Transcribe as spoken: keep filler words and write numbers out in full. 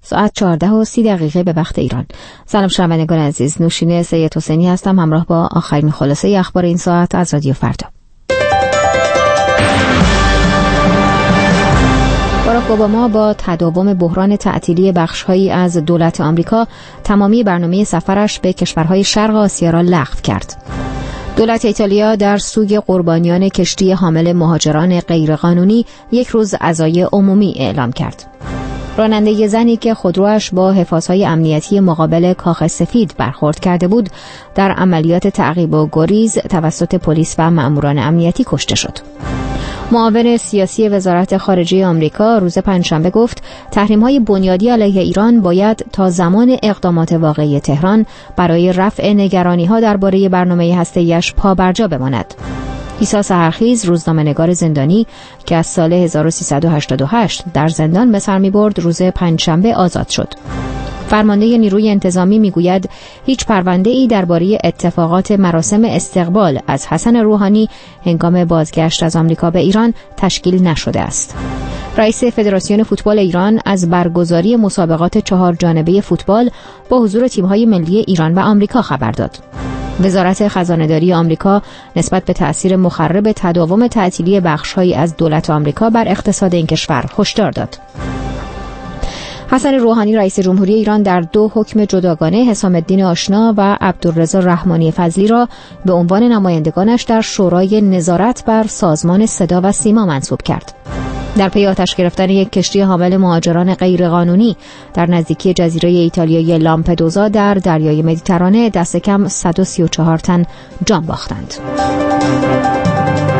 ساعت چهارده و سی دقیقه به وقت ایران. سلام شنوندگان عزیز، نوشین سید حسینی هستم همراه با آخرین خلاصه اخبار این ساعت از رادیو فردا. باراک اوباما با تداوم بحران تعطیلی بخش‌هایی از دولت آمریکا تمامی برنامه سفرش به کشورهای شرق آسیا را لغو کرد. دولت ایتالیا در سوگ قربانیان کشتی حامل مهاجران غیرقانونی یک روز عزای عمومی اعلام کرد. راننده زنی که خودروش با حفاظهای امنیتی مقابل کاخ سفید برخورد کرده بود در عملیات تعقیب و گریز توسط پلیس و مأموران امنیتی کشته شد. معاون سیاسی وزارت خارجه آمریکا روز پنجشنبه گفت تحریم‌های بنیادی علیه ایران باید تا زمان اقدامات واقعی تهران برای رفع نگرانی‌ها درباره برنامه هسته‌ایش پابرجا بماند. عیسی سحرخیز، روزنامه‌نگار زندانی که از سال هزار و سیصد و هشتاد و هشت در زندان به سر می‌برد، روز پنجشنبه آزاد شد. فرمانده نیروی انتظامی میگوید هیچ پرونده‌ای درباره اتفاقات مراسم استقبال از حسن روحانی هنگام بازگشت از آمریکا به ایران تشکیل نشده است. رئیس فدراسیون فوتبال ایران از برگزاری مسابقات چهار جانبه فوتبال با حضور تیم‌های ملی ایران و آمریکا خبر داد. وزارت خزانه‌داری آمریکا نسبت به تأثیر مخرب تداوم تعطیلی بخش‌هایی از دولت آمریکا بر اقتصاد این کشور هشدار داد. حسن روحانی رئیس جمهوری ایران در دو حکم جداگانه حسام الدین آشنا و عبدالرضا رحمانی فضلی را به عنوان نمایندگانش در شورای نظارت بر سازمان صدا و سیما منصوب کرد. در پی آتش گرفتن یک کشتی حامل مهاجران غیرقانونی در نزدیکی جزیره ایتالیایی لامپدوزا در دریای مدیترانه دست کم صد و سی و چهار تن جان باختند.